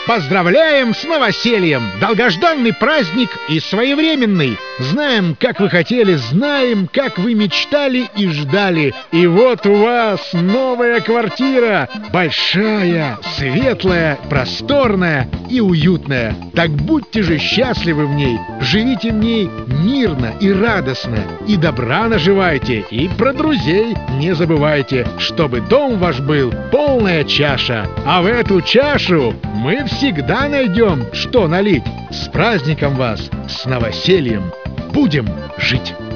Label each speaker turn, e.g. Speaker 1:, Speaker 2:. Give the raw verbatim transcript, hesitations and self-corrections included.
Speaker 1: Поздравляем с новосельем! Долгожданный праздник и своевременный. Знаем, как вы хотели, знаем, как вы мечтали и ждали. И вот у вас новая квартира. Большая, светлая, просторная и уютная. Так будьте же счастливы в ней. Живите в ней мирно и радостно. И добра наживайте, и про друзей не забывайте, чтобы дом ваш был полная чаша. А в эту чашу мы всегда найдем, что налить. С праздником вас, с новосельем! Будем жить!